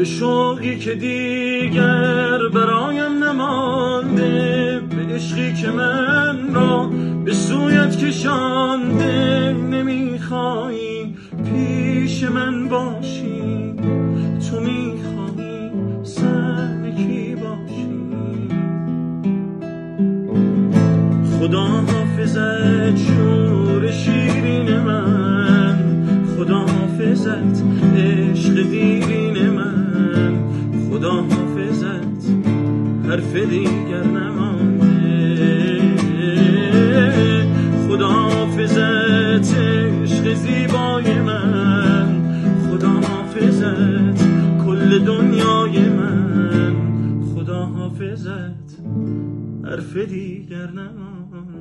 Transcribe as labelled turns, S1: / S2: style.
S1: شوقی که دیگر برایم نمانده، به عشقی که من را به سویت کشانده. نمیخوایی پیش من باشی، تو میخوایی سر کی باشی. خدا حافظت شور شیرین من، خدا حافظت عشق دیرین من، خدا حافظت حرف دیگر نمانده. خدا حافظت عشق زیبای من، خدا حافظت کل دنیای من، خدا حافظت حرف دیگر نمانده.